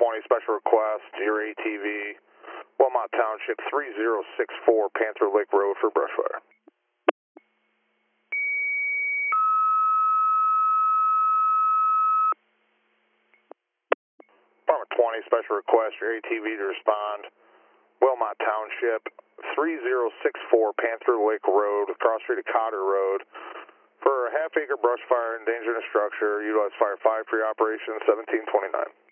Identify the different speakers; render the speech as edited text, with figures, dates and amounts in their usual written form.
Speaker 1: 20 special request, your ATV, Wilmot Township 3064 Panther Lake Road for brush fire. Department 20 special request, your ATV to respond, Wilmot Township 3064 Panther Lake Road, cross street of Cotter Road, for a half-acre brush fire endangering a structure. Utilize Fire 5 for your operation, 1729.